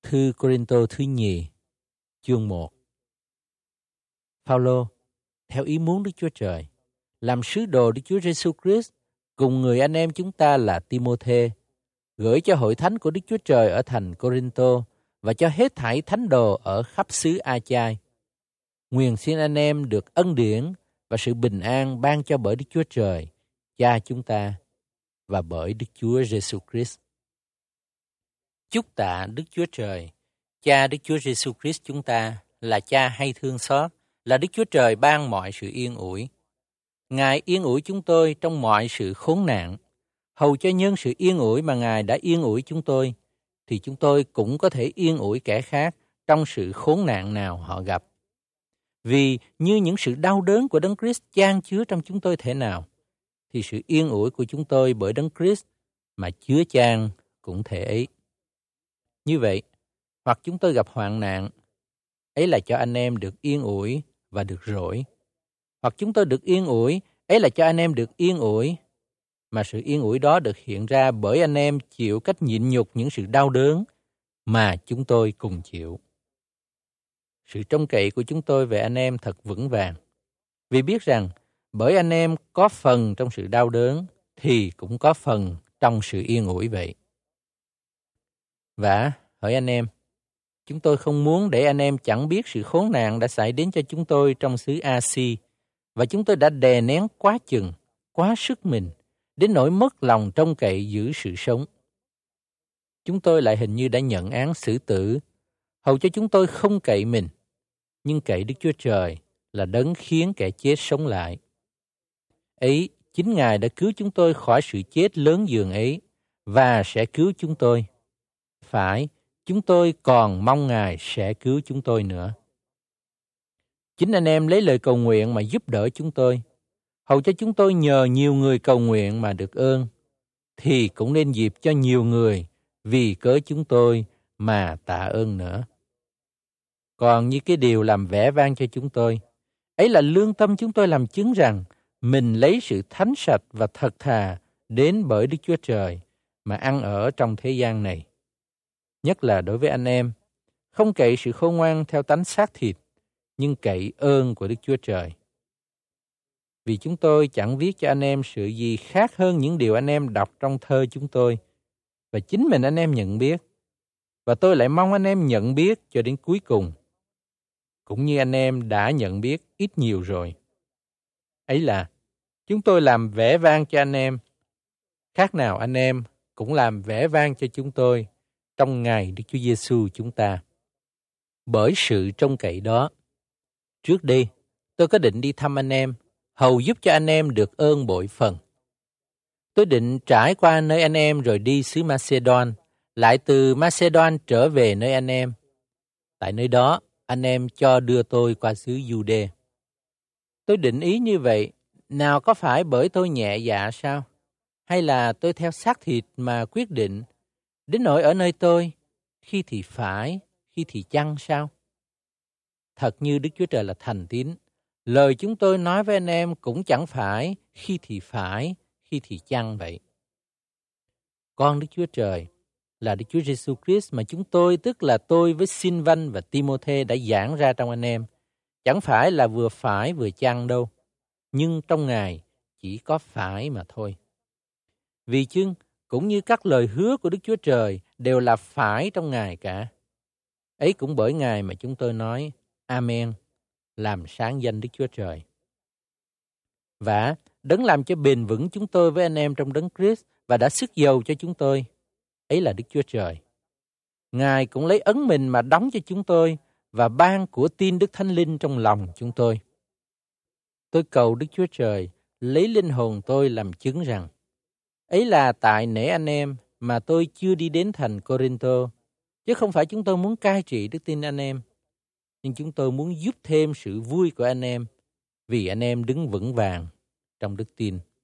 Thư Cô-rinh-tô thứ nhì, chương 1. Phao-lô, theo ý muốn Đức Chúa Trời, làm sứ đồ Đức Chúa Giêsu Christ cùng người anh em chúng ta là Ti-mô-thê, gửi cho hội thánh của Đức Chúa Trời ở thành Cô-rinh-tô và cho hết thảy thánh đồ ở khắp xứ A-chai. Nguyện xin anh em được ân điển và sự bình an ban cho bởi Đức Chúa Trời, Cha chúng ta, và bởi Đức Chúa Giêsu Christ. Chúc tạ Đức Chúa Trời, Cha Đức Chúa Giêsu Christ chúng ta, là Cha hay thương xót, là Đức Chúa Trời ban mọi sự yên ủi. Ngài yên ủi chúng tôi trong mọi sự khốn nạn, hầu cho nhân sự yên ủi mà Ngài đã yên ủi chúng tôi, thì chúng tôi cũng có thể yên ủi kẻ khác trong sự khốn nạn nào họ gặp. Vì như những sự đau đớn của Đấng Christ chan chứa trong chúng tôi thể nào, thì sự yên ủi của chúng tôi bởi Đấng Christ mà chứa chan cũng thể ấy. Như vậy, hoặc chúng tôi gặp hoạn nạn, ấy là cho anh em được yên ủi và được rỗi. Hoặc chúng tôi được yên ủi, ấy là cho anh em được yên ủi, mà sự yên ủi đó được hiện ra bởi anh em chịu cách nhịn nhục những sự đau đớn mà chúng tôi cùng chịu. Sự trông cậy của chúng tôi về anh em thật vững vàng, vì biết rằng bởi anh em có phần trong sự đau đớn thì cũng có phần trong sự yên ủi vậy. Và hỡi anh em, chúng tôi không muốn để anh em chẳng biết sự khốn nạn đã xảy đến cho chúng tôi trong xứ A-si, và chúng tôi đã đè nén quá chừng, quá sức mình, đến nỗi mất lòng trông cậy giữ sự sống. Chúng tôi lại hình như đã nhận án xử tử, hầu cho chúng tôi không cậy mình, nhưng cậy Đức Chúa Trời là đấng khiến kẻ chết sống lại. Ấy, chính Ngài đã cứu chúng tôi khỏi sự chết lớn dường ấy, và sẽ cứu chúng tôi. Phải, chúng tôi còn mong Ngài sẽ cứu chúng tôi nữa. Chính anh em lấy lời cầu nguyện mà giúp đỡ chúng tôi, hầu cho chúng tôi nhờ nhiều người cầu nguyện mà được ơn, thì cũng nên dịp cho nhiều người vì cớ chúng tôi mà tạ ơn nữa. Còn như cái điều làm vẻ vang cho chúng tôi, ấy là lương tâm chúng tôi làm chứng rằng mình lấy sự thánh sạch và thật thà đến bởi Đức Chúa Trời mà ăn ở trong thế gian này. Nhất là đối với anh em, không cậy sự khôn ngoan theo tánh xác thịt, nhưng cậy ơn của Đức Chúa Trời. Vì chúng tôi chẳng viết cho anh em sự gì khác hơn những điều anh em đọc trong thơ chúng tôi, và chính mình anh em nhận biết, và tôi lại mong anh em nhận biết cho đến cuối cùng, cũng như anh em đã nhận biết ít nhiều rồi. Ấy là, chúng tôi làm vẻ vang cho anh em, khác nào anh em cũng làm vẻ vang cho chúng tôi trong ngày Đức Chúa Giêsu chúng ta. Bởi sự trông cậy đó, trước đây tôi có định đi thăm anh em, hầu giúp cho anh em được ơn bội phần. Tôi định trải qua nơi anh em rồi đi xứ Macedon, lại từ Macedon trở về nơi anh em. Tại nơi đó, anh em cho đưa tôi qua xứ Giu-đê. Tôi định ý như vậy, nào có phải bởi tôi nhẹ dạ sao? Hay là tôi theo xác thịt mà quyết định, đến nỗi ở nơi tôi, khi thì phải, khi thì chăng sao? Thật như Đức Chúa Trời là thành tín, lời chúng tôi nói với anh em cũng chẳng phải, khi thì chăng vậy. Con Đức Chúa Trời là Đức Chúa Giêsu Christ mà chúng tôi, tức là tôi với Sin-văn và Ti-mô-thê đã giảng ra trong anh em, chẳng phải là vừa phải vừa chăng đâu, nhưng trong Ngài chỉ có phải mà thôi. Vì chưng, cũng như các lời hứa của Đức Chúa Trời đều là phải trong Ngài cả. Ấy cũng bởi Ngài mà chúng tôi nói Amen, làm sáng danh Đức Chúa Trời. Và đấng làm cho bền vững chúng tôi với anh em trong đấng Christ và đã sức dầu cho chúng tôi, ấy là Đức Chúa Trời. Ngài cũng lấy ấn mình mà đóng cho chúng tôi và ban của tin Đức Thánh Linh trong lòng chúng tôi. Tôi cầu Đức Chúa Trời lấy linh hồn tôi làm chứng rằng, ấy là tại nể anh em mà tôi chưa đi đến thành Cô-rinh-tô, chứ không phải chúng tôi muốn cai trị đức tin anh em, nhưng chúng tôi muốn giúp thêm sự vui của anh em, vì anh em đứng vững vàng trong đức tin.